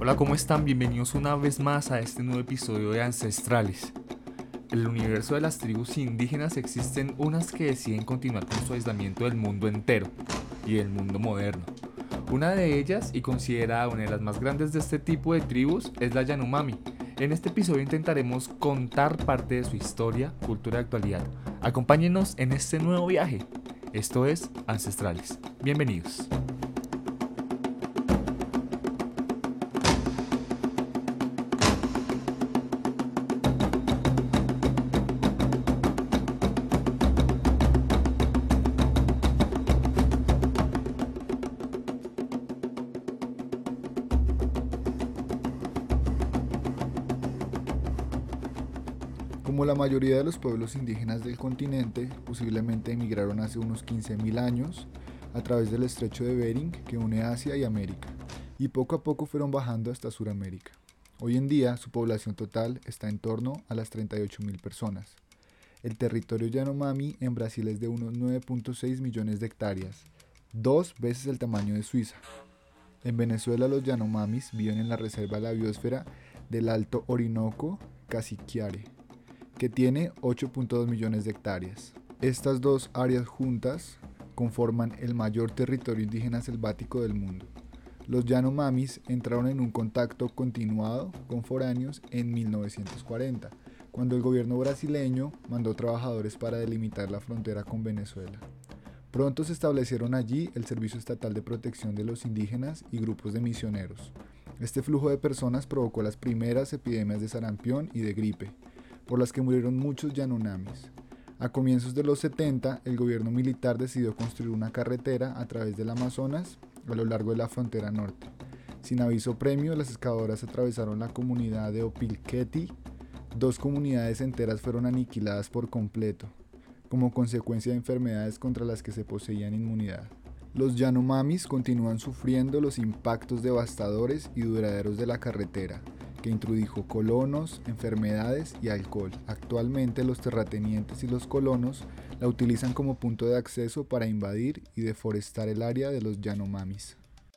Hola, ¿cómo están? Bienvenidos una vez más a este nuevo episodio de Ancestrales. En el universo de las tribus indígenas existen unas que deciden continuar con su aislamiento del mundo entero y del mundo moderno. Una de ellas, y considerada una de las más grandes de este tipo de tribus, es la Yanomami. En este episodio intentaremos contar parte de su historia, cultura y actualidad. Acompáñenos en este nuevo viaje. Esto es Ancestrales. Bienvenidos. Como la mayoría de los pueblos indígenas del continente, posiblemente emigraron hace unos 15.000 años a través del estrecho de Bering que une Asia y América, y poco a poco fueron bajando hasta Sudamérica. Hoy en día su población total está en torno a las 38.000 personas. El territorio Yanomami en Brasil es de unos 9.6 millones de hectáreas, 2 veces el tamaño de Suiza. En Venezuela los Yanomamis viven en la reserva de la biosfera del Alto Orinoco Cassiquiare, que tiene 8.2 millones de hectáreas. Estas dos áreas juntas conforman el mayor territorio indígena selvático del mundo. Los Yanomamis entraron en un contacto continuado con foráneos en 1940, cuando el gobierno brasileño mandó trabajadores para delimitar la frontera con Venezuela. Pronto se establecieron allí el Servicio Estatal de Protección de los Indígenas y grupos de misioneros. Este flujo de personas provocó las primeras epidemias de sarampión y de gripe, por las que murieron muchos Yanomamis. A comienzos de los 70, el gobierno militar decidió construir una carretera a través del Amazonas a lo largo de la frontera norte. Sin aviso previo, las excavadoras atravesaron la comunidad de Opilqueti. 2 comunidades enteras fueron aniquiladas por completo, como consecuencia de enfermedades contra las que se poseían inmunidad. Los Yanomamis continúan sufriendo los impactos devastadores y duraderos de la carretera, que introdujo colonos, enfermedades y alcohol. Actualmente los terratenientes y los colonos la utilizan como punto de acceso para invadir y deforestar el área de los Yanomamis.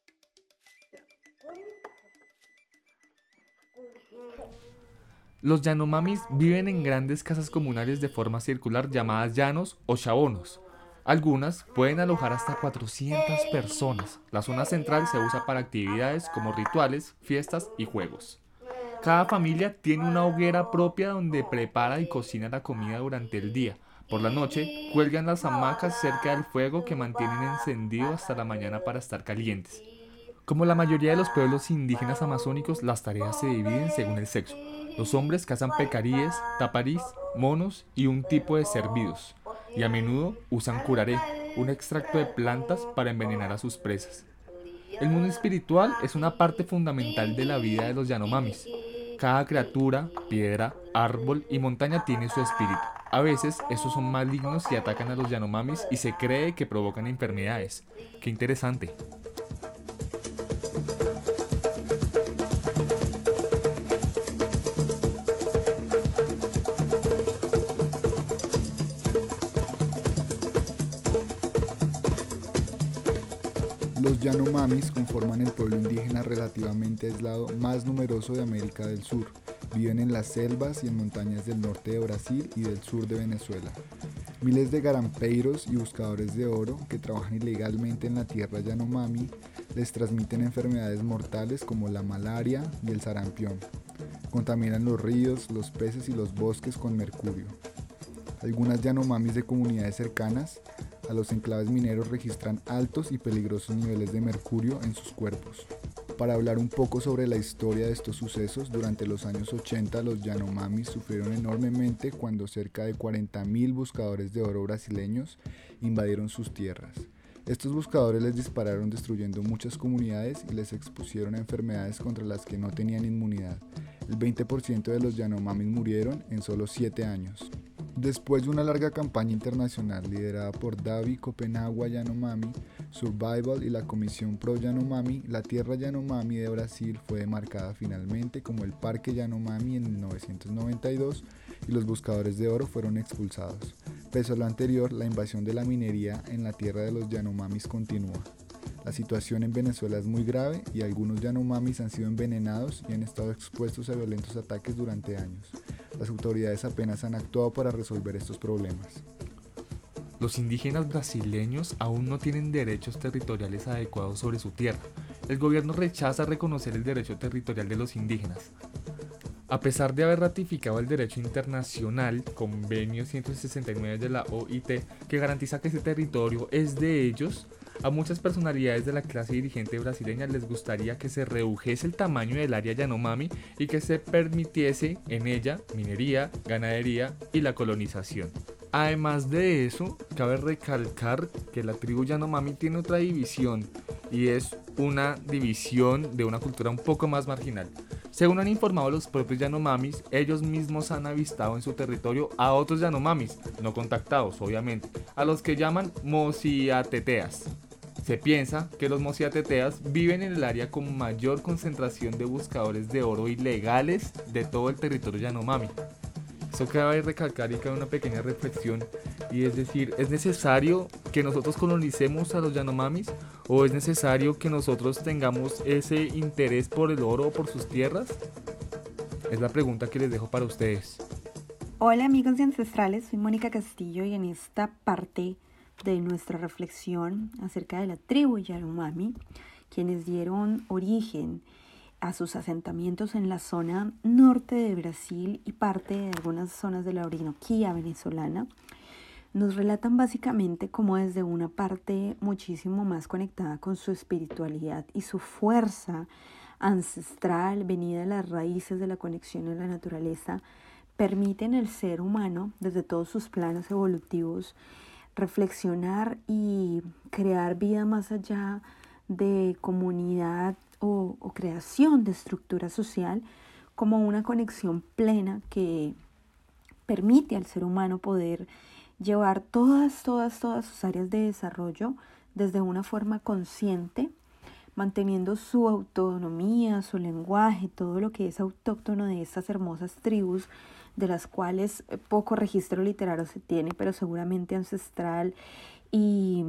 Los Yanomamis viven en grandes casas comunales de forma circular llamadas llanos o chabonos. Algunas pueden alojar hasta 400 personas. La zona central se usa para actividades como rituales, fiestas y juegos. Cada familia tiene una hoguera propia donde prepara y cocina la comida durante el día. Por la noche, cuelgan las hamacas cerca del fuego que mantienen encendido hasta la mañana para estar calientes. Como la mayoría de los pueblos indígenas amazónicos, las tareas se dividen según el sexo. Los hombres cazan pecaríes, taparís, monos y un tipo de cervidos, y a menudo usan curaré, un extracto de plantas para envenenar a sus presas. El mundo espiritual es una parte fundamental de la vida de los Yanomamis. Cada criatura, piedra, árbol y montaña tiene su espíritu. A veces estos son malignos y atacan a los Yanomamis y se cree que provocan enfermedades. ¡Qué interesante! Los Yanomamis conforman el pueblo indígena relativamente aislado más numeroso de América del Sur. Viven en las selvas y en montañas del norte de Brasil y del sur de Venezuela. Miles de garampeiros y buscadores de oro que trabajan ilegalmente en la tierra Yanomami les transmiten enfermedades mortales como la malaria y el sarampión. Contaminan los ríos, los peces y los bosques con mercurio. Algunas Yanomamis de comunidades cercanas a los enclaves mineros registran altos y peligrosos niveles de mercurio en sus cuerpos. Para hablar un poco sobre la historia de estos sucesos, durante los años 80 los Yanomamis sufrieron enormemente cuando cerca de 40.000 buscadores de oro brasileños invadieron sus tierras. Estos buscadores les dispararon destruyendo muchas comunidades y les expusieron a enfermedades contra las que no tenían inmunidad. El 20% de los Yanomamis murieron en solo 7 años. Después de una larga campaña internacional liderada por Davi Copenagua Yanomami, Survival y la Comisión Pro Yanomami, la tierra Yanomami de Brasil fue demarcada finalmente como el Parque Yanomami en 1992 y los buscadores de oro fueron expulsados. Pese a lo anterior, la invasión de la minería en la tierra de los Yanomamis continúa. La situación en Venezuela es muy grave y algunos Yanomamis han sido envenenados y han estado expuestos a violentos ataques durante años. Las autoridades apenas han actuado para resolver estos problemas. Los indígenas brasileños aún no tienen derechos territoriales adecuados sobre su tierra. El gobierno rechaza reconocer el derecho territorial de los indígenas. A pesar de haber ratificado el derecho internacional, Convenio 169 de la OIT, que garantiza que ese territorio es de ellos, a muchas personalidades de la clase dirigente brasileña les gustaría que se redujese el tamaño del área Yanomami y que se permitiese en ella minería, ganadería y la colonización. Además de eso, cabe recalcar que la tribu Yanomami tiene otra división y es una división de una cultura un poco más marginal. Según han informado los propios Yanomamis, ellos mismos han avistado en su territorio a otros Yanomamis, no contactados obviamente, a los que llaman Mociateteas. Se piensa que los Mociateteas viven en el área con mayor concentración de buscadores de oro ilegales de todo el territorio Yanomami. Eso cabe recalcar y cabe una pequeña reflexión, y es decir, ¿es necesario que nosotros colonicemos a los Yanomamis o es necesario que nosotros tengamos ese interés por el oro o por sus tierras? Es la pregunta que les dejo para ustedes. Hola amigos de Ancestrales, soy Mónica Castillo y en esta parte de nuestra reflexión acerca de la tribu Yanomami, quienes dieron origen a sus asentamientos en la zona norte de Brasil y parte de algunas zonas de la Orinoquía venezolana, nos relatan básicamente cómo desde una parte muchísimo más conectada con su espiritualidad y su fuerza ancestral, venida de las raíces de la conexión a la naturaleza, permiten al ser humano, desde todos sus planos evolutivos, reflexionar y crear vida más allá de comunidad o creación de estructura social, como una conexión plena que permite al ser humano poder llevar todas sus áreas de desarrollo desde una forma consciente, manteniendo su autonomía, su lenguaje, todo lo que es autóctono de estas hermosas tribus, de las cuales poco registro literario se tiene, pero seguramente ancestral y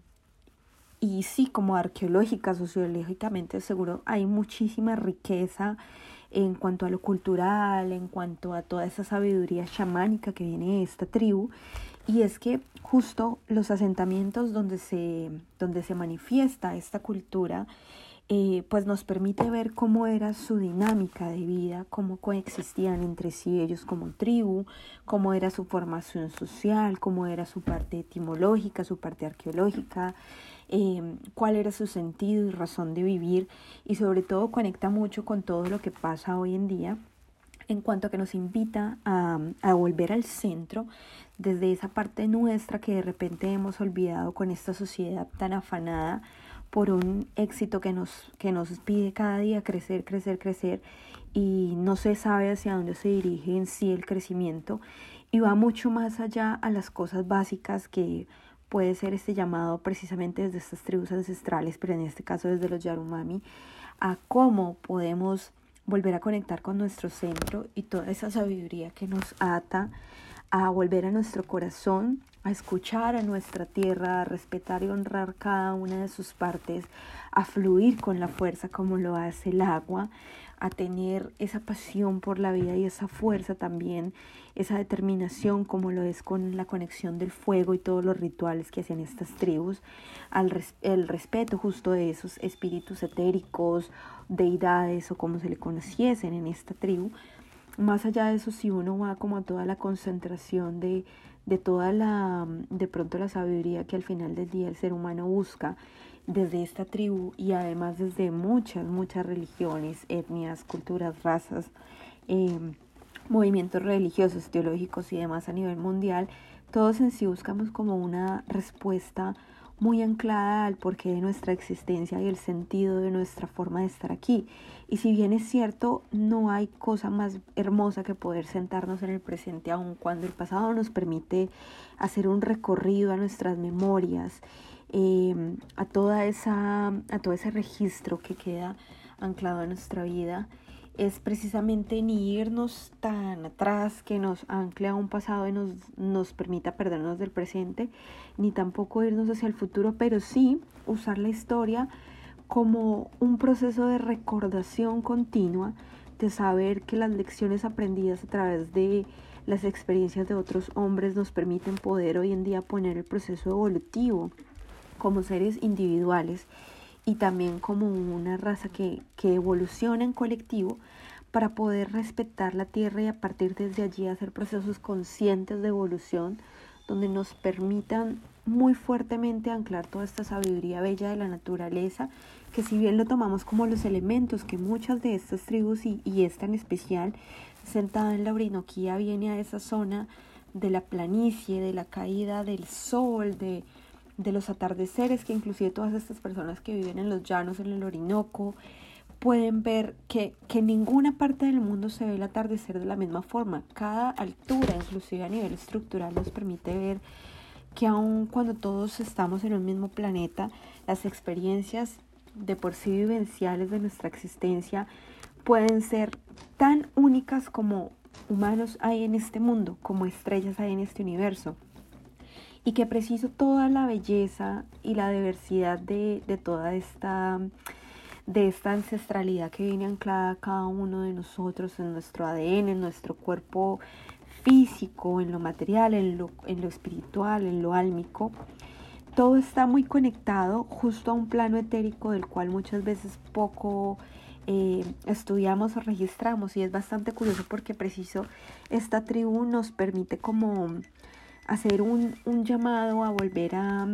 sí, como arqueológica, sociológicamente seguro hay muchísima riqueza en cuanto a lo cultural, en cuanto a toda esa sabiduría chamánica que viene de esta tribu. Y es que justo los asentamientos donde se manifiesta esta cultura, pues nos permite ver cómo era su dinámica de vida, cómo coexistían entre sí ellos como tribu, cómo era su formación social, cómo era su parte etimológica, su parte arqueológica, cuál era su sentido y razón de vivir, y sobre todo conecta mucho con todo lo que pasa hoy en día en cuanto a que nos invita a volver al centro desde esa parte nuestra que de repente hemos olvidado con esta sociedad tan afanada por un éxito que nos pide cada día crecer y no se sabe hacia dónde se dirige en sí el crecimiento, y va mucho más allá a las cosas básicas que puede ser este llamado precisamente desde estas tribus ancestrales, pero en este caso desde los Yanomami, a cómo podemos volver a conectar con nuestro centro y toda esa sabiduría que nos ata a volver a nuestro corazón, a escuchar a nuestra tierra, a respetar y honrar cada una de sus partes, a fluir con la fuerza como lo hace el agua, a tener esa pasión por la vida y esa fuerza también, esa determinación como lo es con la conexión del fuego y todos los rituales que hacen estas tribus, el respeto justo de esos espíritus etéricos, deidades o como se le conociesen en esta tribu. Más allá de eso, si uno va como a toda la concentración de toda de pronto la sabiduría que al final del día el ser humano busca desde esta tribu, y además desde muchas religiones, etnias, culturas, razas, movimientos religiosos, teológicos y demás a nivel mundial, todos en sí buscamos como una respuesta muy anclada al porqué de nuestra existencia y el sentido de nuestra forma de estar aquí. Y si bien es cierto, no hay cosa más hermosa que poder sentarnos en el presente, aun cuando el pasado nos permite hacer un recorrido a nuestras memorias, a todo ese registro que queda anclado en nuestra vida. es precisamente ni irnos tan atrás que nos ancle a un pasado y nos permita perdernos del presente, ni tampoco irnos hacia el futuro, pero sí usar la historia como un proceso de recordación continua, de saber que las lecciones aprendidas a través de las experiencias de otros hombres nos permiten poder hoy en día poner el proceso evolutivo como seres individuales y también como una raza que evoluciona en colectivo para poder respetar la tierra y a partir desde allí hacer procesos conscientes de evolución donde nos permitan muy fuertemente anclar toda esta sabiduría bella de la naturaleza, que si bien lo tomamos como los elementos que muchas de estas tribus y esta en especial, sentada en la Orinoquía, viene a esa zona de la planicie, de la caída del sol, de los atardeceres, que inclusive todas estas personas que viven en los llanos, en el Orinoco, pueden ver que en ninguna parte del mundo se ve el atardecer de la misma forma. Cada altura, inclusive a nivel estructural, nos permite ver que aun cuando todos estamos en un mismo planeta, las experiencias de por sí vivenciales de nuestra existencia pueden ser tan únicas como humanos hay en este mundo, como estrellas hay en este universo. Y que preciso toda la belleza y la diversidad de toda esta ancestralidad que viene anclada a cada uno de nosotros, en nuestro ADN, en nuestro cuerpo físico, en lo material, en lo espiritual, en lo álmico. Todo está muy conectado justo a un plano etérico del cual muchas veces poco estudiamos o registramos, y es bastante curioso porque preciso esta tribu nos permite como hacer un llamado a volver a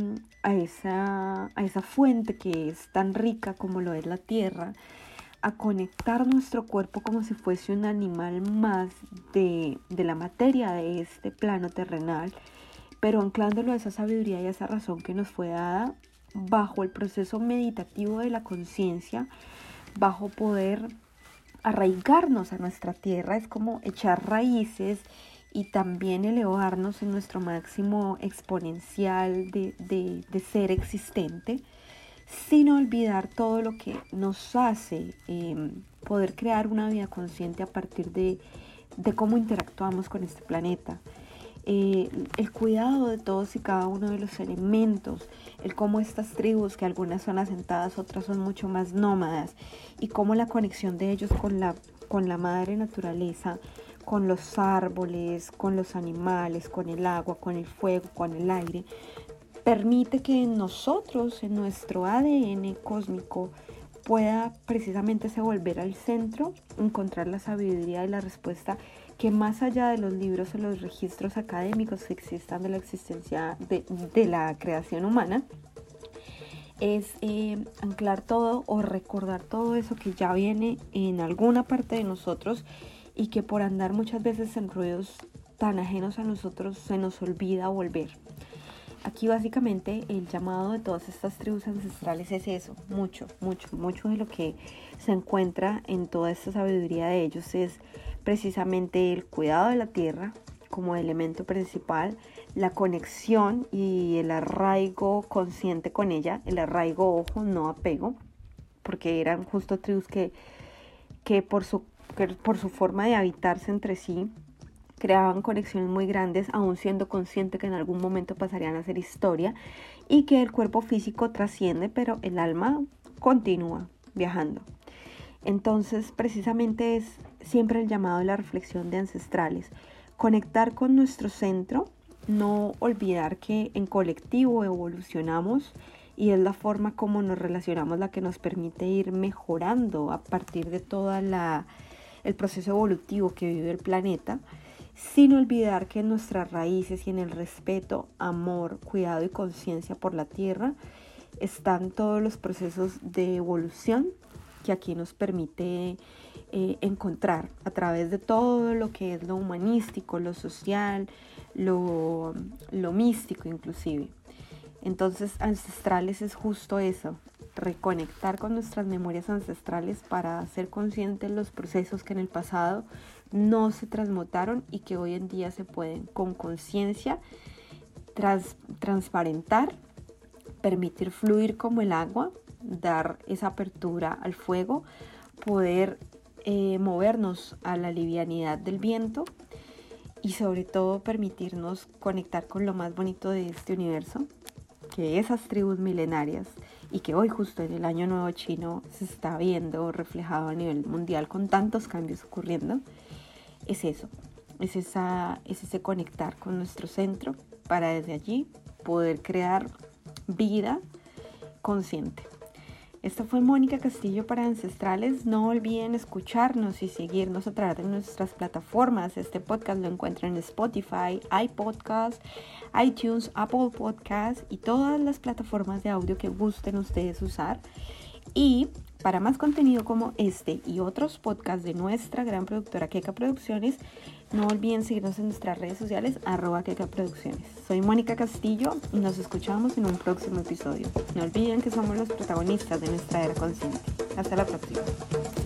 esa fuente que es tan rica como lo es la tierra, a conectar nuestro cuerpo como si fuese un animal más de la materia de este plano terrenal, pero anclándolo a esa sabiduría y a esa razón que nos fue dada bajo el proceso meditativo de la conciencia, bajo poder arraigarnos a nuestra tierra. Es como echar raíces y también elevarnos en nuestro máximo exponencial de ser existente, sin olvidar todo lo que nos hace poder crear una vida consciente a partir de cómo interactuamos con este planeta. El cuidado de todos y cada uno de los elementos, el cómo estas tribus, que algunas son asentadas, otras son mucho más nómadas, y cómo la conexión de ellos con la madre naturaleza, con los árboles, con los animales, con el agua, con el fuego, con el aire, permite que en nosotros, en nuestro ADN cósmico, pueda precisamente se volver al centro, encontrar la sabiduría y la respuesta que más allá de los libros o los registros académicos que existan de la existencia de la creación humana, es anclar todo o recordar todo eso que ya viene en alguna parte de nosotros y que por andar muchas veces en ruidos tan ajenos a nosotros se nos olvida volver. Aquí básicamente el llamado de todas estas tribus ancestrales es eso, mucho de lo que se encuentra en toda esta sabiduría de ellos es precisamente el cuidado de la tierra como elemento principal, la conexión y el arraigo consciente con ella, el arraigo, ojo, no apego, porque eran justo tribus que por su forma de habitarse entre sí, creaban conexiones muy grandes, aún siendo consciente que en algún momento pasarían a ser historia y que el cuerpo físico trasciende, pero el alma continúa viajando. Entonces, precisamente es siempre el llamado de la reflexión de ancestrales, conectar con nuestro centro, no olvidar que en colectivo evolucionamos y es la forma como nos relacionamos la que nos permite ir mejorando a partir de todo el proceso evolutivo que vive el planeta, sin olvidar que en nuestras raíces y en el respeto, amor, cuidado y conciencia por la tierra están todos los procesos de evolución que aquí nos permite encontrar a través de todo lo que es lo humanístico, lo social, lo místico inclusive. Entonces, ancestrales es justo eso, reconectar con nuestras memorias ancestrales para ser conscientes de los procesos que en el pasado no se transmutaron y que hoy en día se pueden con conciencia transparentar, permitir fluir como el agua, dar esa apertura al fuego, poder movernos a la livianidad del viento y sobre todo permitirnos conectar con lo más bonito de este universo, que esas tribus milenarias, y que hoy justo en el Año Nuevo Chino se está viendo reflejado a nivel mundial con tantos cambios ocurriendo, es eso, es ese conectar con nuestro centro para desde allí poder crear vida consciente. Esto fue Mónica Castillo para Ancestrales. No olviden escucharnos y seguirnos a través de nuestras plataformas. Este podcast lo encuentran en Spotify, iPodcast, iTunes, Apple Podcast y todas las plataformas de audio que gusten ustedes usar. Y para más contenido como este y otros podcasts de nuestra gran productora Keka Producciones, no olviden seguirnos en nuestras redes sociales @Keka Producciones. Soy Mónica Castillo y nos escuchamos en un próximo episodio. No olviden que somos los protagonistas de nuestra era consciente. Hasta la próxima.